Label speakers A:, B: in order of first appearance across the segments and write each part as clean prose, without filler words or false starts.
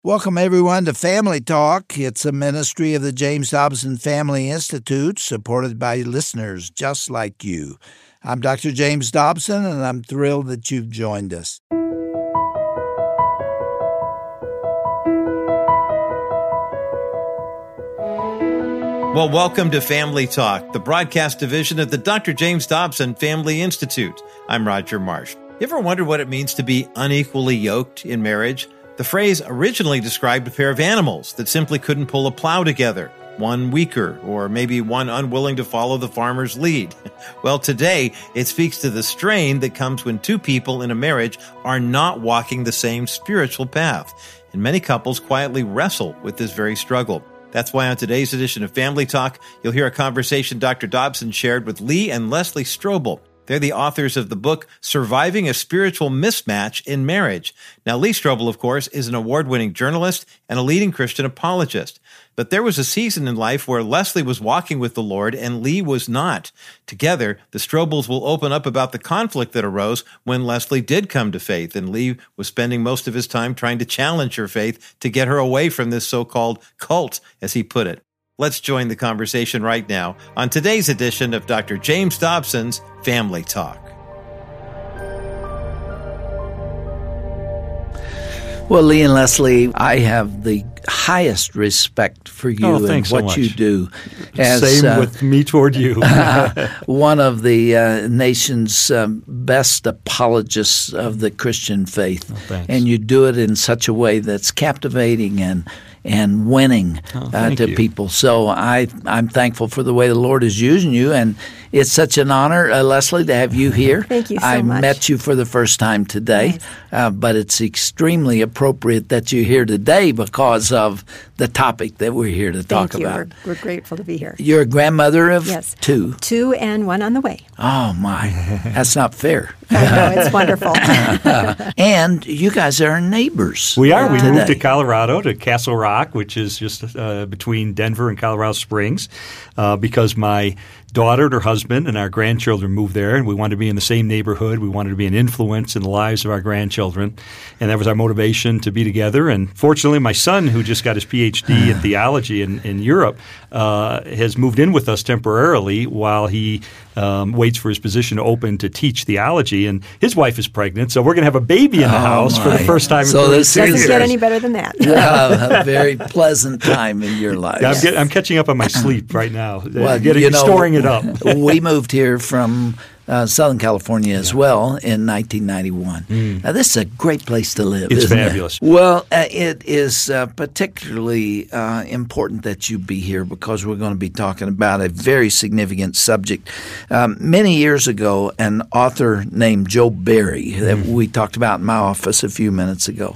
A: Welcome, everyone, to Family Talk. It's a ministry of the James Dobson Family Institute, supported by listeners just like you. I'm Dr. James Dobson, and I'm thrilled that you've joined us.
B: Well, welcome to Family Talk, the broadcast division of the Dr. James Dobson Family Institute. I'm Roger Marsh. You ever wonder what it means to be unequally yoked in marriage? The phrase originally described a pair of animals that simply couldn't pull a plow together, one weaker or maybe one unwilling to follow the farmer's lead. Well, today it speaks to the strain that comes when two people in a marriage are not walking the same spiritual path. And many couples quietly wrestle with this very struggle. That's why on today's edition of Family Talk, you'll hear a conversation Dr. Dobson shared with Lee and Leslie Strobel. They're the authors of the book, Surviving a Spiritual Mismatch in Marriage. Now, Lee Strobel, of course, is an award-winning journalist and a leading Christian apologist. But there was a season in life where Leslie was walking with the Lord and Lee was not. Together, the Strobels will open up about the conflict that arose when Leslie did come to faith, and Lee was spending most of his time trying to challenge her faith to get her away from this so-called cult, as he put it. Let's join the conversation right now on today's edition of Dr. James Dobson's Family Talk.
A: Well, Lee and Leslie, I have the highest respect for you and
C: so
A: what
C: much.
A: you do.
C: Same with me toward you.
A: One of the nation's best apologists of the Christian faith. And you do it in such a way that's captivating and winning to people. So I'm thankful for the way the Lord is using you, and it's such an honor, Leslie, to have you here.
D: Thank you so
A: much. I
D: much.
A: met you for the first time today, but it's extremely appropriate that you're here today because of the topic that we're here to talk about.
D: We're grateful to be here.
A: You're a grandmother of two.
D: 2 and 1 on the way.
A: Oh, my. That's not fair.
D: I know, it's wonderful.
A: And you guys are neighbors.
C: We are. We
A: today.
C: moved to Colorado, to Castle Rock, which is just between Denver and Colorado Springs, because my daughter and her husband and our grandchildren moved there, and we wanted to be in the same neighborhood. We wanted to be an influence in the lives of our grandchildren, and that was our motivation to be together. And fortunately, my son, who just got his PhD in theology in Europe, has moved in with us temporarily while he waits for his position to open to teach theology. And his wife is pregnant, so we're going to have a baby in the house for the first time in 32 years.
D: Doesn't get any better than that.
A: A very pleasant time in your life.
C: I'm catching up on my sleep right now.
A: Well,
C: storing it up.
A: We moved here from Southern California as well in 1991. Now, this is a great place to live,
C: It's
A: isn't
C: fabulous.
A: it? Well, it is particularly important that you be here because we're going to be talking about a very significant subject. Many years ago, an author named Joe Barry, that we talked about in my office a few minutes ago,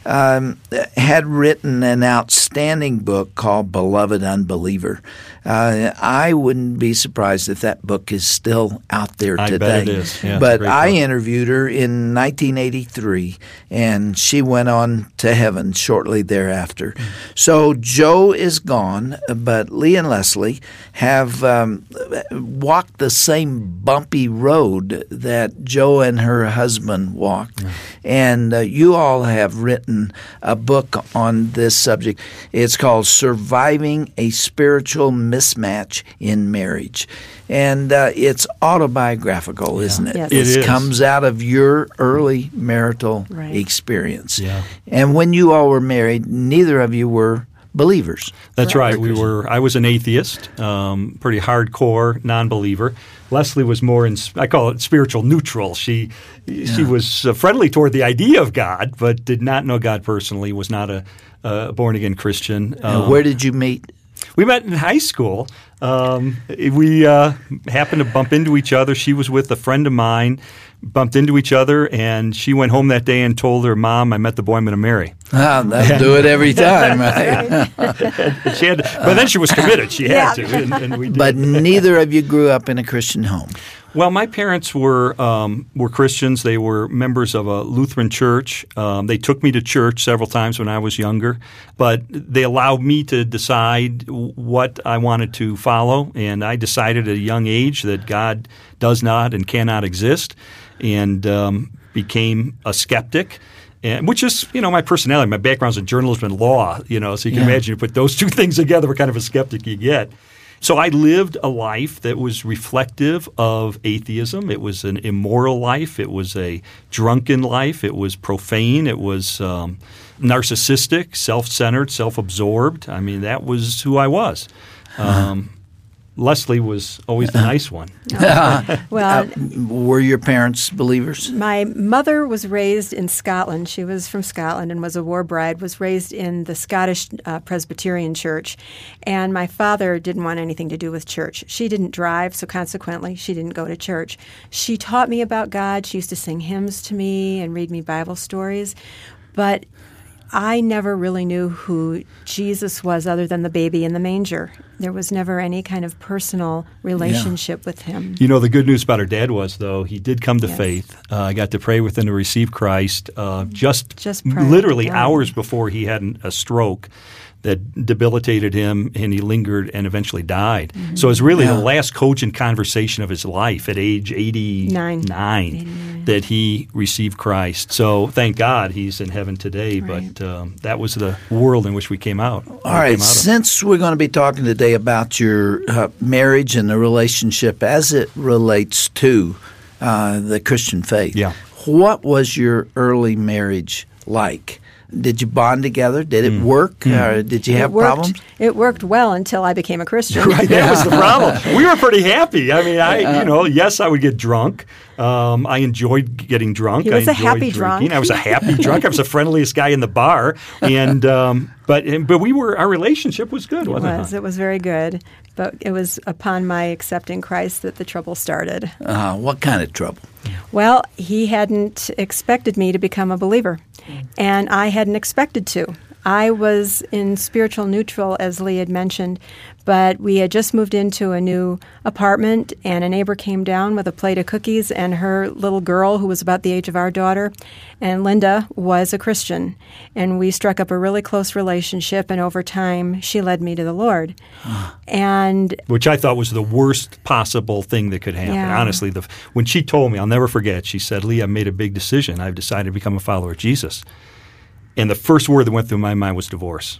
A: had written an outstanding book called Beloved Unbeliever. I wouldn't be surprised if that book is still out there today.
C: I bet it is. Yeah,
A: but I interviewed her in 1983, and she went on to heaven shortly thereafter. So Joe is gone, but Lee and Leslie have walked the same bumpy road that Joe and her husband walked. And you all have written a book on this subject. It's called Surviving a Spiritual Mismatch in Marriage. And it's autobiographical, isn't it?
D: Yes.
C: It is.
A: Comes out of your early marital experience.
C: Yeah.
A: And when you all were married, neither of you were believers.
C: That's right. I was an atheist, pretty hardcore non-believer. Leslie was more I call it spiritual neutral. She was friendly toward the idea of God, but did not know God personally, was not a born-again Christian.
A: Where did you meet?
C: We met in high school. We happened to bump into each other. She was with a friend of mine, bumped into each other, and she went home that day and told her mom, I met the boy I'm going to marry.
A: That'll do it every time, right?
C: But then she was committed. She had to, and we did.
A: But neither of you grew up in a Christian home.
C: Well, my parents were Christians. They were members of a Lutheran church. They took me to church several times when I was younger, but they allowed me to decide what I wanted to follow, and I decided at a young age that God does not and cannot exist, and became a skeptic. And which is, my personality. My background's in journalism and law, so you can imagine you put those two things together, what kind of a skeptic you get. So I lived a life that was reflective of atheism. It was an immoral life. It was a drunken life. It was profane. It was narcissistic, self-centered, self-absorbed. I mean, that was who I was. Leslie was always the nice one.
D: Well,
A: were your parents believers?
D: my mother was raised in Scotland. She was from Scotland and was a war bride, was raised in the Scottish Presbyterian Church. And my father didn't want anything to do with church. She didn't drive, so consequently, she didn't go to church. She taught me about God. She used to sing hymns to me and read me Bible stories. But I never really knew who Jesus was other than the baby in the manger. There was never any kind of personal relationship with him.
C: The good news about her dad was, though, he did come to faith. I got to pray with him to receive Christ just literally hours before he had a stroke that debilitated him, and he lingered and eventually died. Mm-hmm. So it was really the last cogent conversation of his life at age 89 that he received Christ. So thank God he's in heaven today, but that was the world in which we came out.
A: All right, since we're going to be talking today about your marriage and the relationship as it relates to the Christian faith, what was your early marriage like? Did you bond together? Did it work? Or did you have problems?
D: It worked well until I became a Christian.
C: Right, that was the problem. We were pretty happy. I mean, yes, I would get drunk. I enjoyed getting drunk.
D: He was
C: I
D: a happy
C: drinking.
D: drunk.
C: I was a happy drunk. I was the friendliest guy in the bar, and but our relationship was good, wasn't it?
D: It was very good. But it was upon my accepting Christ that the trouble started.
A: What kind of trouble?
D: Well, he hadn't expected me to become a believer, and I hadn't expected to. I was in spiritual neutral, as Lee had mentioned, but we had just moved into a new apartment, and a neighbor came down with a plate of cookies, and her little girl, who was about the age of our daughter, and Linda was a Christian. And we struck up a really close relationship, and over time, she led me to the Lord. Which
C: I thought was the worst possible thing that could happen.
D: Yeah.
C: Honestly, when she told me, I'll never forget, she said, "Lee, I've made a big decision. I've decided to become a follower of Jesus." And the first word that went through my mind was divorce.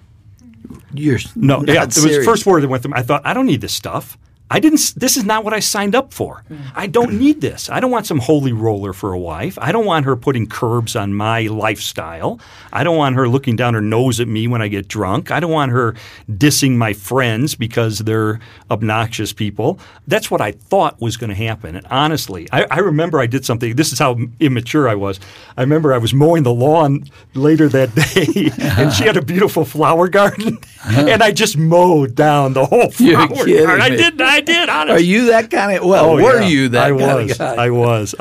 A: It was
C: the first word that went through. I thought, I don't need this stuff. This is not what I signed up for. I don't need this. I don't want some holy roller for a wife. I don't want her putting curbs on my lifestyle. I don't want her looking down her nose at me when I get drunk. I don't want her dissing my friends because they're obnoxious people. That's what I thought was going to happen. And honestly, I remember I did something. This is how immature I was. I remember I was mowing the lawn later that day, and she had a beautiful flower garden, and I just mowed down the whole flower garden. I did, honestly.
A: Are you that kind of? Well, were you that kind of guy?
C: I was.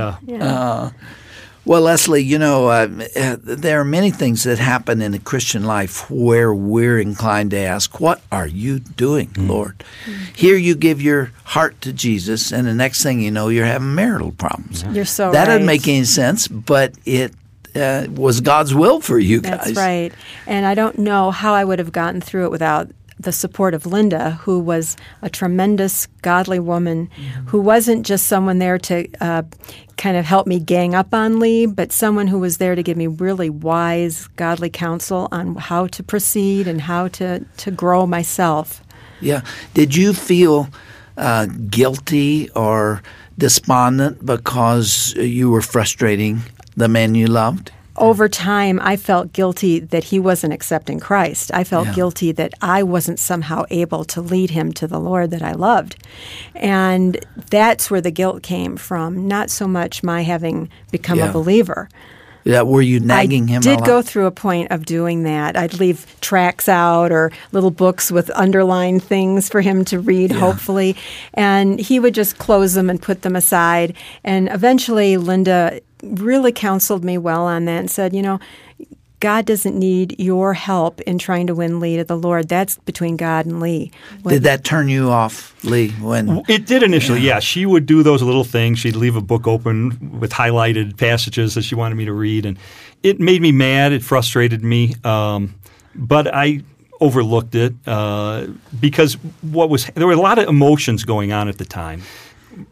A: Well, Leslie, there are many things that happen in a Christian life where we're inclined to ask, "What are you doing, Lord?" Here you give your heart to Jesus, and the next thing you know, you're having marital problems.
D: You're so
A: that
D: right.
A: doesn't make any sense, but it was God's will for you guys.
D: That's right. And I don't know how I would have gotten through it without the support of Linda, who was a tremendous, godly woman, who wasn't just someone there to kind of help me gang up on Lee, but someone who was there to give me really wise, godly counsel on how to proceed and how to grow myself.
A: Yeah. Did you feel guilty or despondent because you were frustrating the man you loved?
D: Over time, I felt guilty that he wasn't accepting Christ. I felt guilty that I wasn't somehow able to lead him to the Lord that I loved. And that's where the guilt came from, not so much my having become a believer.
A: Were you nagging him a lot?
D: I did go through a point of doing that. I'd leave tracts out or little books with underlined things for him to read, hopefully. And he would just close them and put them aside. And eventually, Linda really counseled me well on that and said, God doesn't need your help in trying to win Lee to the Lord. That's between God and Lee.
A: Did that turn you off, Lee?
C: It did initially, yeah. She would do those little things. She'd leave a book open with highlighted passages that she wanted me to read, and it made me mad. It frustrated me, but I overlooked it because there were a lot of emotions going on at the time.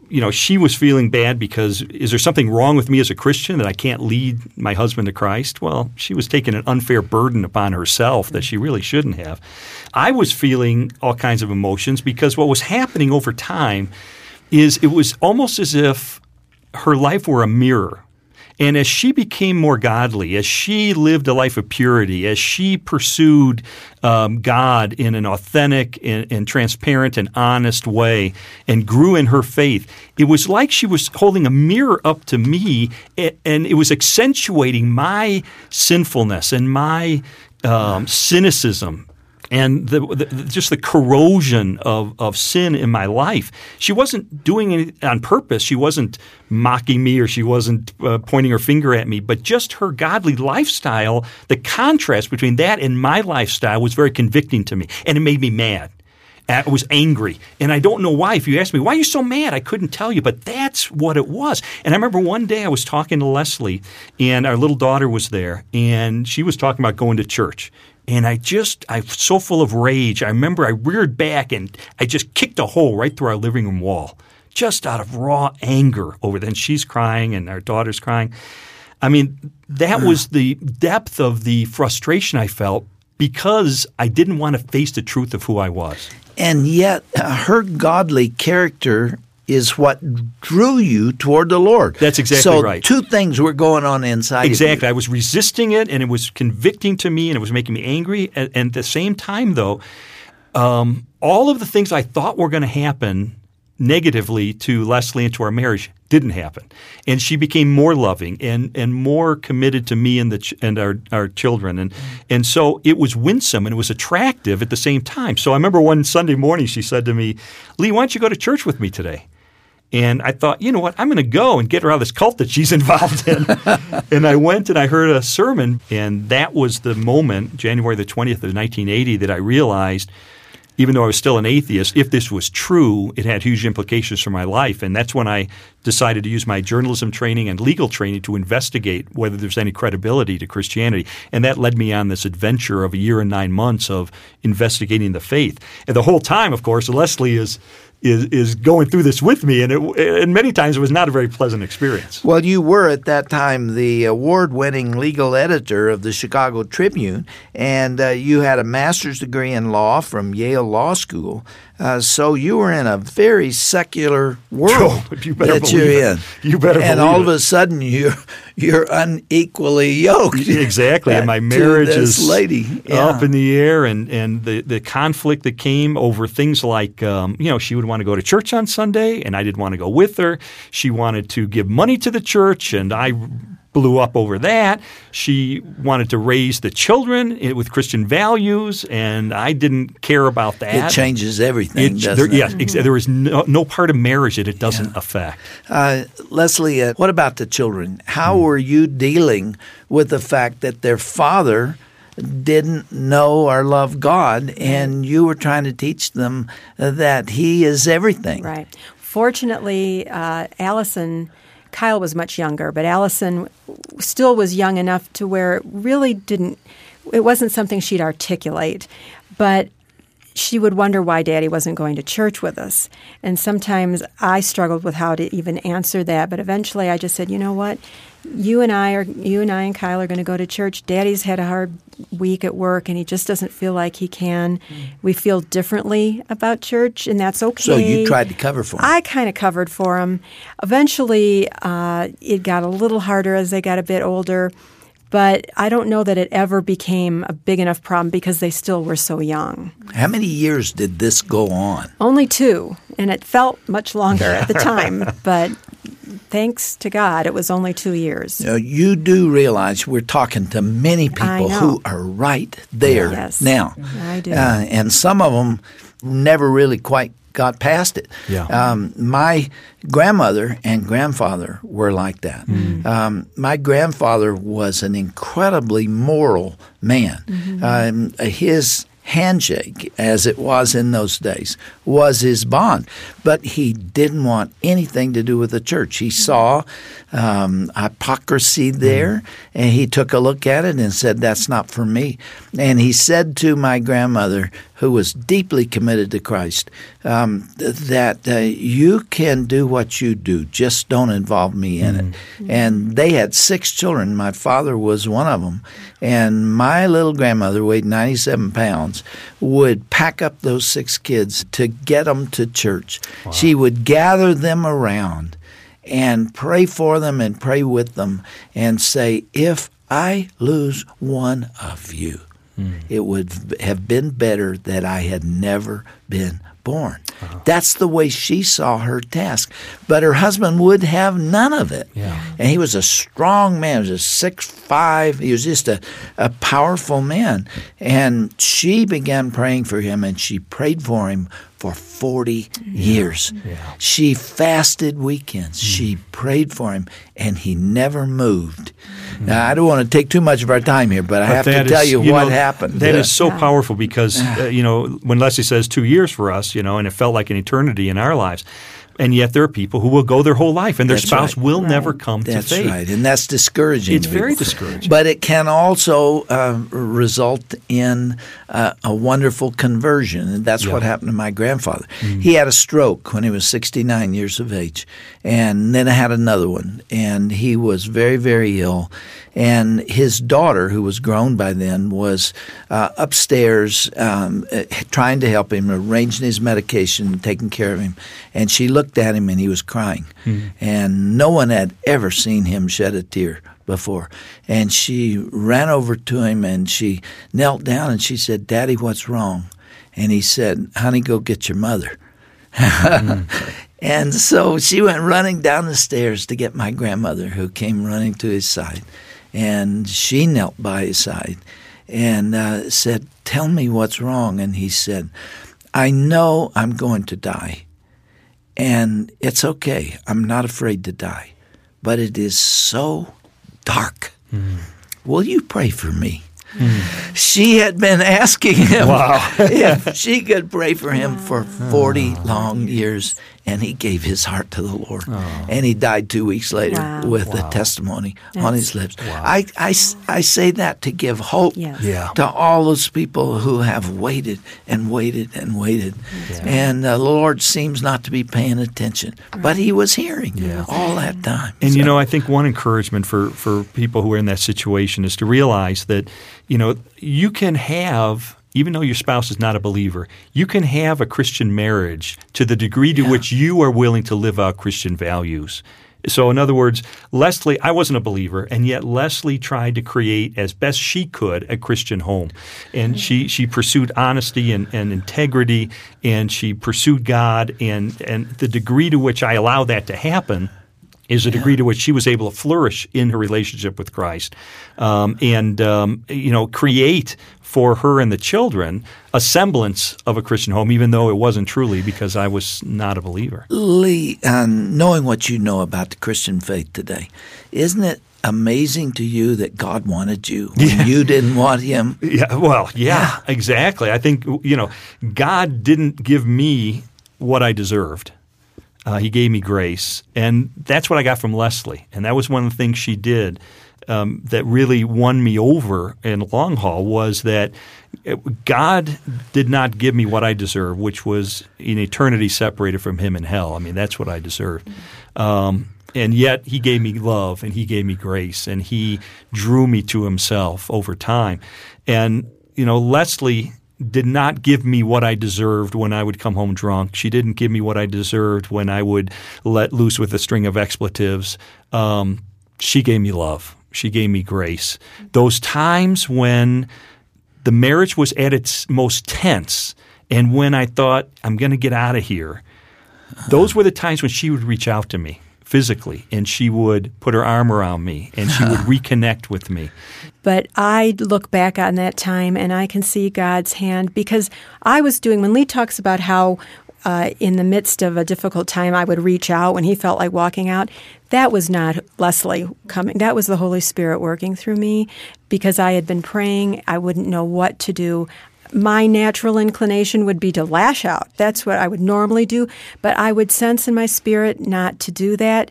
C: she was feeling bad because is there something wrong with me as a Christian that I can't lead my husband to Christ? Well, she was taking an unfair burden upon herself that she really shouldn't have. I was feeling all kinds of emotions because what was happening over time is it was almost as if her life were a mirror. And as she became more godly, as she lived a life of purity, as she pursued God in an authentic and transparent and honest way and grew in her faith, it was like she was holding a mirror up to me, and it was accentuating my sinfulness and my cynicism and just the corrosion of sin in my life. She wasn't doing it on purpose. She wasn't mocking me or she wasn't pointing her finger at me, but just her godly lifestyle, the contrast between that and my lifestyle was very convicting to me, and it made me mad. I was angry, and I don't know why. If you ask me, why are you so mad? I couldn't tell you, but that's what it was. And I remember one day I was talking to Leslie, and our little daughter was there, and she was talking about going to church. And I'm so full of rage. I remember I reared back and I just kicked a hole right through our living room wall, just out of raw anger over that. And she's crying and our daughter's crying. I mean, that was the depth of the frustration I felt because I didn't want to face the truth of who I was.
A: And yet her godly character is what drew you toward the Lord.
C: That's exactly right.
A: So two things were going on inside of you.
C: Exactly. I was resisting it, and it was convicting to me, and it was making me angry. And at the same time, though, all of the things I thought were going to happen negatively to Leslie and to our marriage didn't happen. And she became more loving and more committed to me and our children. And so it was winsome and it was attractive at the same time. So I remember one Sunday morning she said to me, Lee, why don't you go to church with me today? And I thought, you know what, I'm going to go and get her out of this cult that she's involved in. And I went and I heard a sermon, and that was the moment, January the 20th of 1980, that I realized, even though I was still an atheist, if this was true, it had huge implications for my life. And that's when I decided to use my journalism training and legal training to investigate whether there's any credibility to Christianity. And that led me on this adventure of 1 year and 9 months of investigating the faith. And the whole time, of course, Leslie is going through this with me, and many times it was not a very pleasant experience.
A: Well, you were at that time the award-winning legal editor of the Chicago Tribune, and you had a master's degree in law from Yale Law School. So you were in a very secular world that you're in.
C: You better believe it.
A: And all of a sudden you're unequally yoked.
C: Exactly. And my marriage is
A: lady.
C: up in the air, and the conflict that came over things like, she would want to go to church on Sunday, and I didn't want to go with her. She wanted to give money to the church, and I blew up over that. She wanted to raise the children with Christian values, and I didn't care about that.
A: It changes everything, doesn't it?
C: Yes, there is no part of marriage that it doesn't affect.
A: Leslie, what about the children? How were you dealing with the fact that their father didn't know or love God, and you were trying to teach them that He is everything?
D: Right. Fortunately, Kyle was much younger, but Allison still was young enough to where it wasn't something she'd articulate, but she would wonder why Daddy wasn't going to church with us. And sometimes I struggled with how to even answer that, but eventually I just said, you know what? You and I and Kyle are going to go to church. Daddy's had a hard week at work, and he just doesn't feel like he can. We feel differently about church, and that's okay.
A: So you tried to cover for him.
D: I kind of covered for him. Eventually, it got a little harder as they got a bit older, but I don't know that it ever became a big enough problem because they still were so young.
A: How many years did this go on?
D: Only 2, and it felt much longer at the time, but thanks to God, it was only 2 years.
A: You do realize we're talking to many people who are right there now.
D: I do.
A: And some of them never really quite got past it.
C: Yeah.
A: My grandmother and grandfather were like that. My grandfather was an incredibly moral man. His handshake, as it was in those days, was his bond. But he didn't want anything to do with the church. He saw hypocrisy there, and he took a look at it and said, that's not for me. And he said to my grandmother, who was deeply committed to Christ, that you can do what you do, just don't involve me in it. And they had 6 children. My father was one of them. And my little grandmother weighed 97 pounds, would pack up those 6 kids to get them to church. Wow. She would gather them around and pray for them and pray with them and say, if I lose one of you, it would have been better that I had never been born. That's the way she saw her task. But her husband would have none of it. Yeah. And he was a strong man. He was 6'5". He was just a powerful man. And she began praying for him, and she prayed for him for 40 years. Yeah. She fasted weekends. She prayed for him, and he never moved. Now, I don't want to take too much of our time here, but I have to tell you what happened.
C: That is so powerful because, when Leslie says 2 years for us, and it felt like an eternity in our lives, and yet there are people who will go their whole life and their spouse will never come to faith.
A: That's right, and that's discouraging.
C: It's very discouraging.
A: But it can also result in a wonderful conversion, and that's what happened to my grandfather. He had a stroke when he was 69 years of age, and then had another one, and he was very, very ill. And his daughter, who was grown by then, was upstairs trying to help him, arranging his medication, taking care of him. And she looked at him, and he was crying. And no one had ever seen him shed a tear before. And she ran over to him, and she knelt down, and she said, "Daddy, what's wrong?" And he said, "Honey, go get your mother." And so she went running down the stairs to get my grandmother, who came running to his side. And she knelt by his side and said, "Tell me what's wrong." And he said, "I know I'm going to die, and it's okay. I'm not afraid to die, but it is so dark. Will you pray for me?" She had been asking him if she could pray for him for 40 long years, and he gave his heart to the Lord. And he died 2 weeks later with a testimony on his lips. I say that to give hope to all those people who have waited and waited and waited. And the Lord seems not to be paying attention, but he was hearing all that time.
C: And, I think one encouragement for people who are in that situation is to realize that, you can have, even though your spouse is not a believer, you can have a Christian marriage to the degree to which you are willing to live out Christian values. So in other words, Leslie, I wasn't a believer, and yet Leslie tried to create as best she could a Christian home. And she pursued honesty and integrity, and she pursued God, and the degree to which I allowed that to happen is a degree to which she was able to flourish in her relationship with Christ and create for her and the children a semblance of a Christian home, even though it wasn't truly, because I was not a believer.
A: Lee, knowing what you know about the Christian faith today, isn't it amazing to you that God wanted you when you didn't want him?
C: Yeah, exactly. I think, God didn't give me what I deserved. He gave me grace, and that's what I got from Leslie. And that was one of the things she did that really won me over in the long haul, was that God did not give me what I deserved, which was an eternity separated from him in hell. I mean, that's what I deserved. And yet he gave me love, and he gave me grace, and he drew me to himself over time. And, Leslie did not give me what I deserved when I would come home drunk. She didn't give me what I deserved when I would let loose with a string of expletives. She gave me love. She gave me grace. Those times when the marriage was at its most tense and when I thought, I'm going to get out of here, those were the times when she would reach out to me physically, and she would put her arm around me, and she would reconnect with me.
D: But I look back on that time, and I can see God's hand, because I was doing, when Lee talks about how in the midst of a difficult time I would reach out when he felt like walking out, that was not Leslie coming. That was the Holy Spirit working through me, because I had been praying. I wouldn't know what to do. My natural inclination would be to lash out. That's what I would normally do. But I would sense in my spirit not to do that.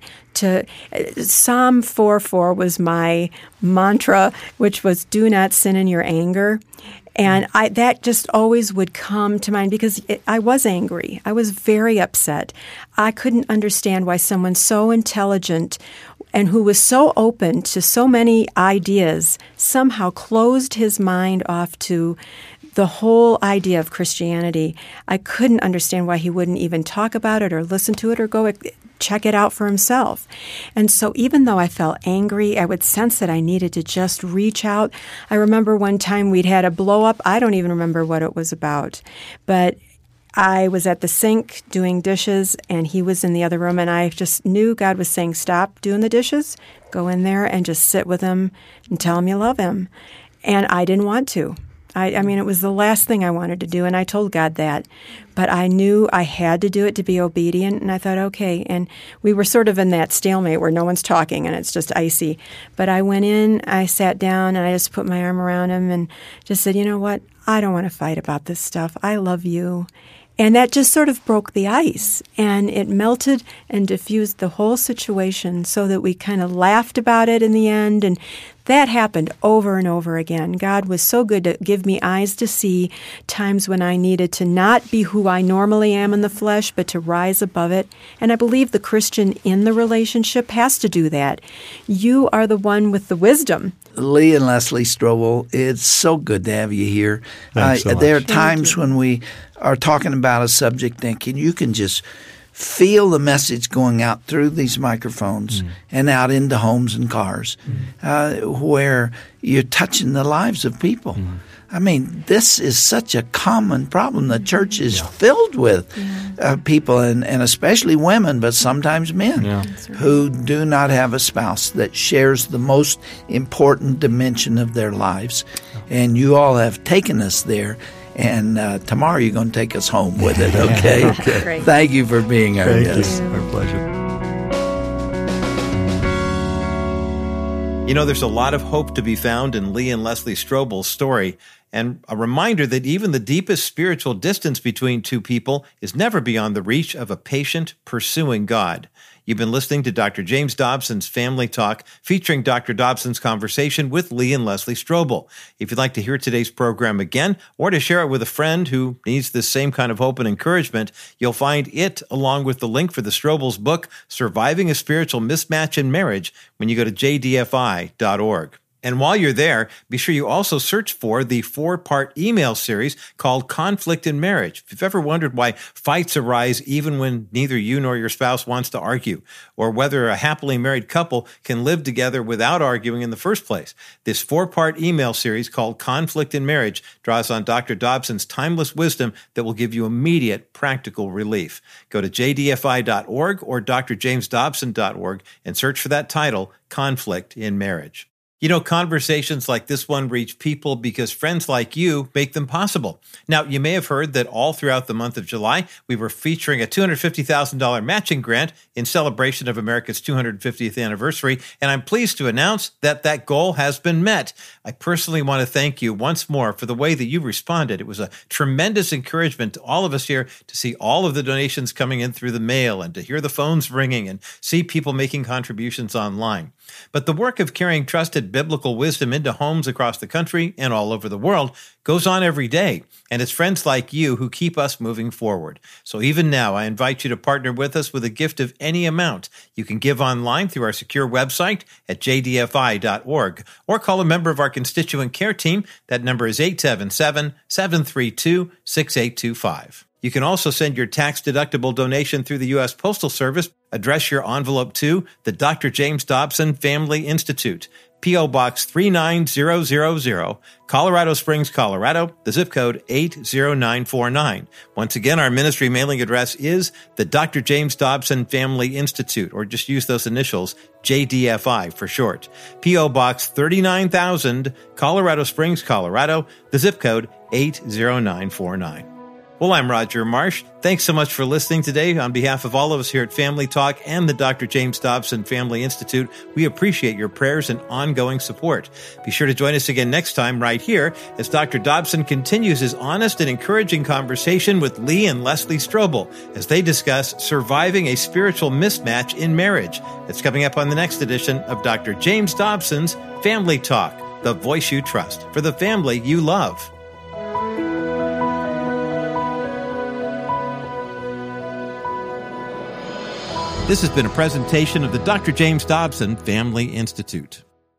D: Psalm 4:4 was my mantra, which was, "Do not sin in your anger." And that just always would come to mind because I was angry. I was very upset. I couldn't understand why someone so intelligent and who was so open to so many ideas somehow closed his mind off to the whole idea of Christianity. I couldn't understand why he wouldn't even talk about it or listen to it or go check it out for himself. And so even though I felt angry, I would sense that I needed to just reach out. I remember one time we'd had a blow up. I don't even remember what it was about. But I was at the sink doing dishes, and he was in the other room, and I just knew God was saying, stop doing the dishes, go in there and just sit with him and tell him you love him. And I didn't want to. I mean, it was the last thing I wanted to do, and I told God that. But I knew I had to do it to be obedient, and I thought, okay. And we were sort of in that stalemate where no one's talking, and it's just icy. But I went in, I sat down, and I just put my arm around him and just said, you know what? I don't want to fight about this stuff. I love you. And that just sort of broke the ice, and it melted and diffused the whole situation so that we kind of laughed about it in the end. And that happened over and over again. God was so good to give me eyes to see times when I needed to not be who I normally am in the flesh, but to rise above it. And I believe the Christian in the relationship has to do that. You are the one with the wisdom.
A: Lee and Leslie Strobel, it's so good to have you here.
C: Thanks so much.
A: There are times when we are talking about a subject thinking you can just feel the message going out through these microphones and out into homes and cars where you're touching the lives of people. I mean, this is such a common problem. The church is filled with people, and especially women, but sometimes men, who do not have a spouse that shares the most important dimension of their lives. And you all have taken us there. And tomorrow you're going to take us home with it, okay?
D: Great.
A: Thank you for being our guest.
C: Our pleasure.
B: You know, there's a lot of hope to be found in Lee and Leslie Strobel's story, and a reminder that even the deepest spiritual distance between two people is never beyond the reach of a patient pursuing God. You've been listening to Dr. James Dobson's Family Talk, featuring Dr. Dobson's conversation with Lee and Leslie Strobel. If you'd like to hear today's program again, or to share it with a friend who needs this same kind of hope and encouragement, you'll find it along with the link for the Strobel's book, Surviving a Spiritual Mismatch in Marriage, when you go to jdfi.org. And while you're there, be sure you also search for the 4-part email series called Conflict in Marriage. If you've ever wondered why fights arise even when neither you nor your spouse wants to argue, or whether a happily married couple can live together without arguing in the first place, this 4-part email series called Conflict in Marriage draws on Dr. Dobson's timeless wisdom that will give you immediate practical relief. Go to jdfi.org or drjamesdobson.org and search for that title, Conflict in Marriage. You know, conversations like this one reach people because friends like you make them possible. Now, you may have heard that all throughout the month of July, we were featuring a $250,000 matching grant in celebration of America's 250th anniversary, and I'm pleased to announce that that goal has been met. I personally want to thank you once more for the way that you responded. It was a tremendous encouragement to all of us here to see all of the donations coming in through the mail and to hear the phones ringing and see people making contributions online. But the work of carrying trusted biblical wisdom into homes across the country and all over the world goes on every day, and it's friends like you who keep us moving forward. So even now, I invite you to partner with us with a gift of any amount. You can give online through our secure website at jdfi.org, or call a member of our constituent care team. That number is 877-732-6825. You can also send your tax-deductible donation through the U.S. Postal Service. Address your envelope to the Dr. James Dobson Family Institute, P.O. Box 39000, Colorado Springs, Colorado, the zip code 80949. Once again, our ministry mailing address is the Dr. James Dobson Family Institute, or just use those initials, JDFI for short. P.O. Box 39000, Colorado Springs, Colorado, the zip code 80949. Well, I'm Roger Marsh. Thanks so much for listening today. On behalf of all of us here at Family Talk and the Dr. James Dobson Family Institute, we appreciate your prayers and ongoing support. Be sure to join us again next time right here as Dr. Dobson continues his honest and encouraging conversation with Lee and Leslie Strobel as they discuss surviving a spiritual mismatch in marriage. It's coming up on the next edition of Dr. James Dobson's Family Talk, the voice you trust for the family you love. This has been a presentation of the Dr. James Dobson Family Institute.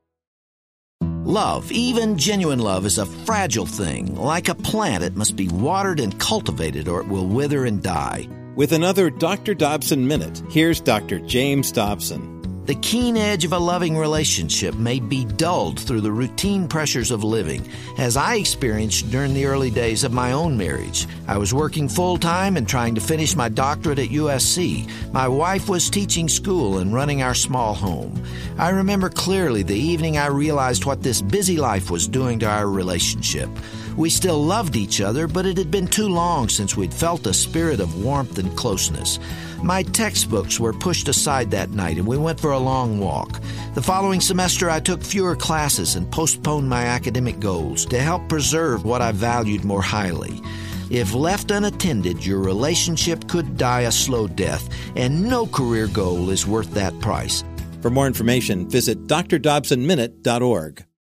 E: Love, even genuine love, is a fragile thing. Like a plant, it must be watered and cultivated or it will wither and die.
B: With another Dr. Dobson Minute, here's Dr. James Dobson.
E: The keen edge of a loving relationship may be dulled through the routine pressures of living, as I experienced during the early days of my own marriage. I was working full-time and trying to finish my doctorate at USC. My wife was teaching school and running our small home. I remember clearly the evening I realized what this busy life was doing to our relationship. We still loved each other, but it had been too long since we'd felt a spirit of warmth and closeness. My textbooks were pushed aside that night, and we went for a long walk. The following semester, I took fewer classes and postponed my academic goals to help preserve what I valued more highly. If left unattended, your relationship could die a slow death, and no career goal is worth that price.
B: For more information, visit drdobsonminute.org.